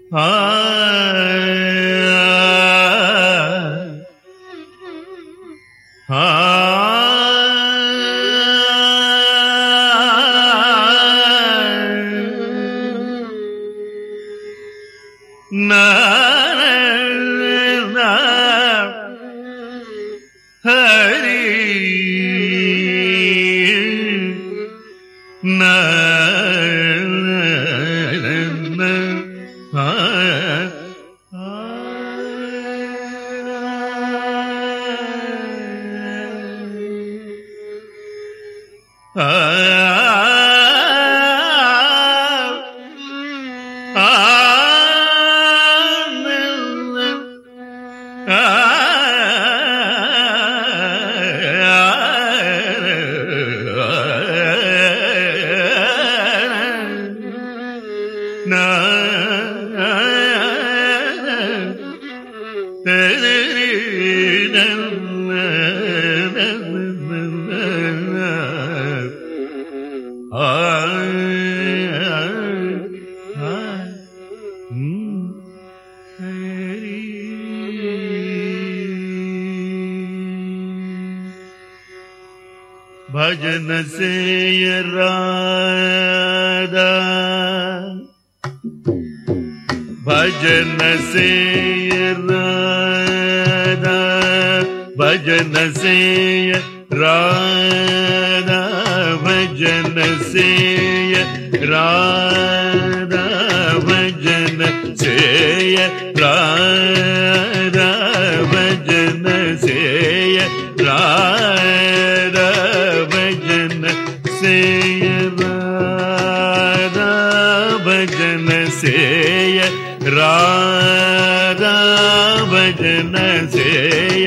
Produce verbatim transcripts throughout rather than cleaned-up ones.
భజన సేయ రాధా భజన సేయ రాధా భజన సేయ రాధా భజన సేయ రాధా భజన సేయ రాధా భజన సేయ రాధా భజన సేయ రాధా భజన సేయ రాధా భజన సేయ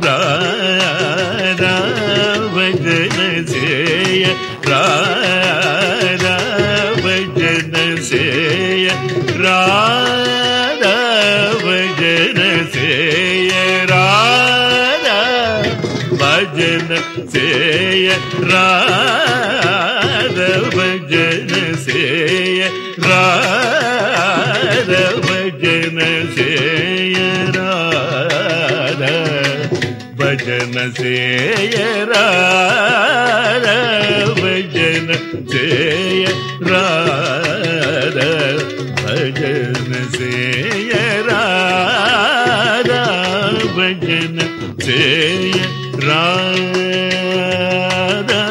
రాధా భజన సేయ రాధా భజన సేయ రాధా భజన సేయ రాధా భజన సేయ రాధా భజన సేయ రాధా భజన సేయ రాధా భజన సేయ రాధా భజన సేయ రాధా భజన సేయ రాధా భజన సేయ రాధా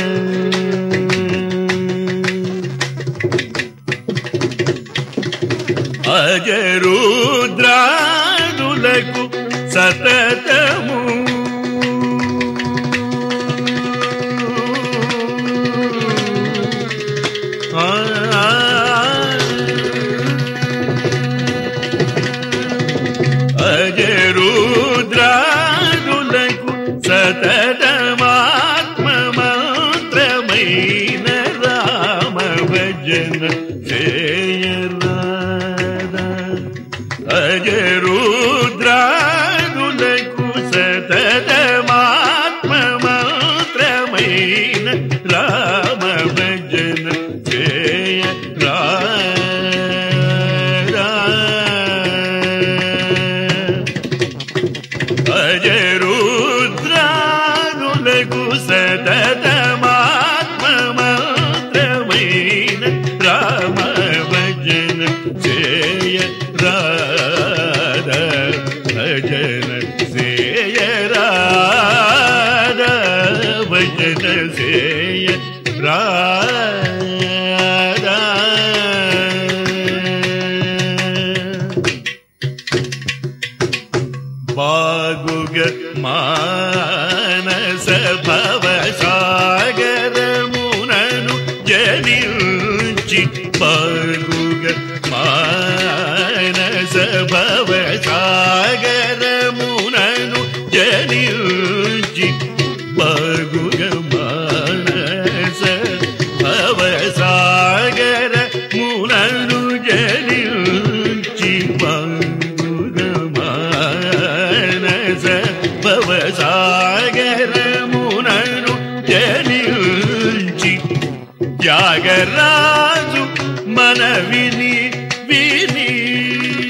అజరుద్రాదులకు సతతము అజరుద్రాదులకు సతతమాత్మ మంత్రమైన రామ భజన సేయ అజరుద్రాదులకు సతతమాత్మ మంత్రమైన రామ భజన సేయ రాధా అజరుద్రాదులకు సతతమాత్మ మంత్రమైన రామ భజన సేయ రాధా భజన సేయ రాధా భజన సేయ రాధా బాగుగ మానస భవసాగరమునను జనించి బాగుగ మానస భవసాగరమునను జనించి బాగుగ మానస భవసాగరమునను జనించి బాగుగ మానస భవసాగరమునను జనించి త్యాగరాజు మనవిని విని